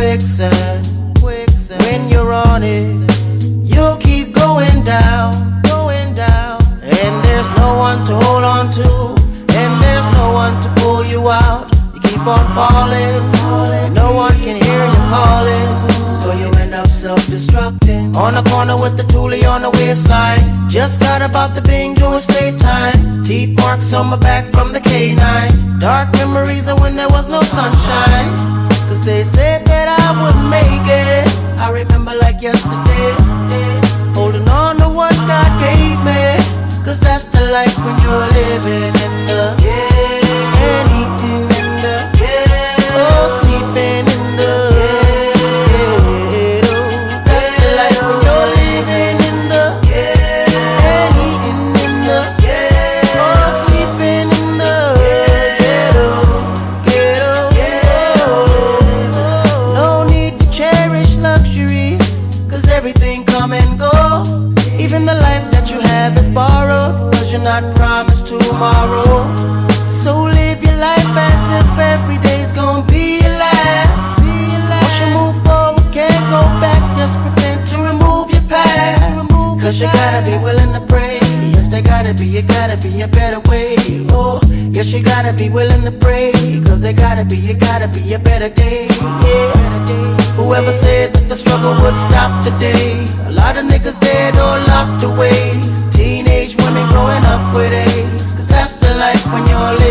quicksand. When you're on it, you'll keep going down. And there's no one to hold on to, and there's no one to pull you out. You keep on falling, no one can hear you calling, so you end up self-destructing. On the corner with the toolie on the waistline, just got about the Bing doing state time. Teeth marks on my back from the K9. Dark memories of when there was no sunshine, cause they said that I wouldn't make it. I remember like yesterday, holding on to what God gave me, cause that's the life when you're living in the and eating in the oh, sleeping in the ghetto. That's the life when you're living in the and eating in the oh, sleeping in the ghetto. No need to cherish luxuries, cause everything come and go. Even the life that you have is borrowed, cause you're not promised tomorrow. So live your life as if every day's gonna be your last. Once you move forward, can't go back, just pretend to remove your past. Cause you gotta be willing to pray. Yes, there gotta be a better way. Oh, yes, you gotta be willing to pray, cause there gotta be a better day. Yeah. Whoever said that the struggle would stop today, a lot of niggas dead or locked away. Teenage women growing up with AIDS, cause that's the life when you're living.